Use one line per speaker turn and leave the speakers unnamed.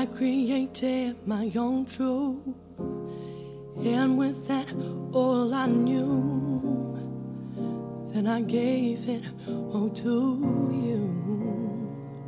created my own truth, and with that all I knew, then I gave it all to you.